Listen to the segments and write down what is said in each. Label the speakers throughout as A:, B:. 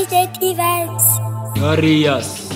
A: DJ Evans.
B: Glorious.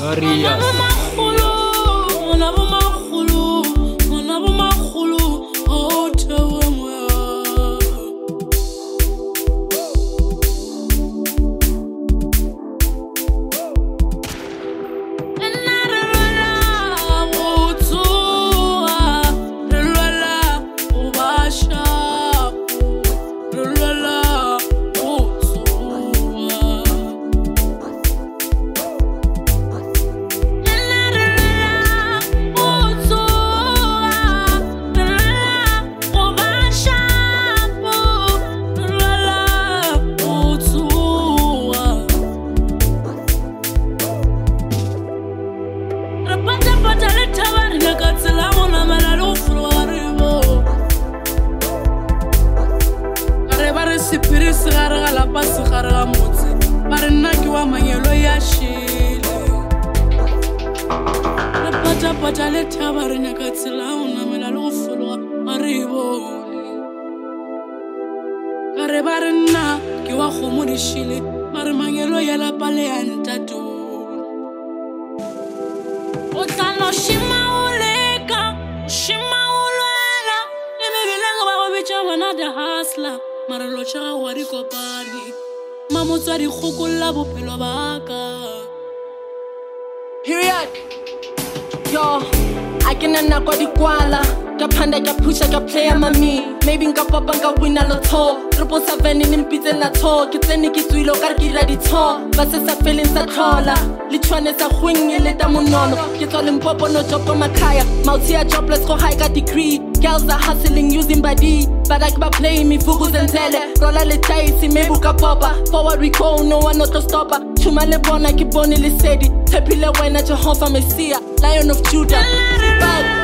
C: Period. Yo, I can anakwa di kwala. Kapanda ka pusha ka play mami. Maybe nka papa nka win a lotto. 777 in mpitse na to. Ke tsene ke tswilo ka ke ra di to. Ba se sa feeling sa thola. Le tshwane sa gwing le ta monono. Ke tswa Limpopo no job makaya. Mouth ya jobless go high ka degree. Girls are hustling using body. But I keep playing me fugus and tele. Rolla le dice, maybe buka popa. Forward we go, no one not to stop her. Chuma le bona ki boni le sedi. Happy le wena Jehovah Messiah. Lion of Judah. Bad.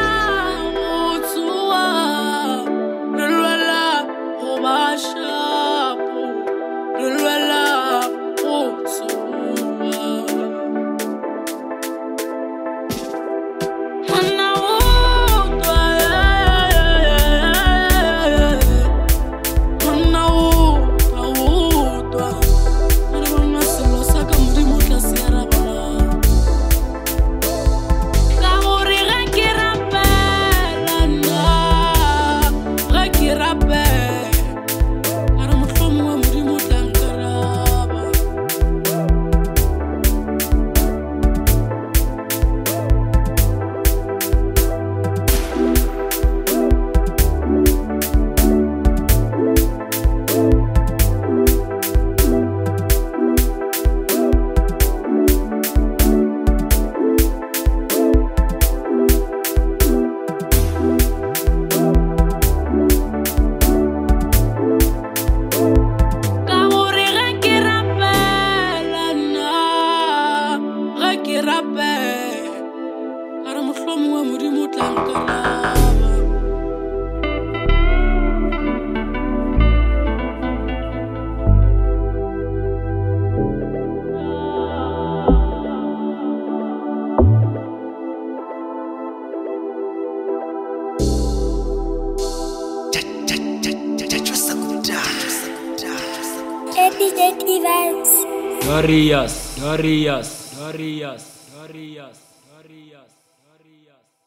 A: DJ Evans.
B: Glorious.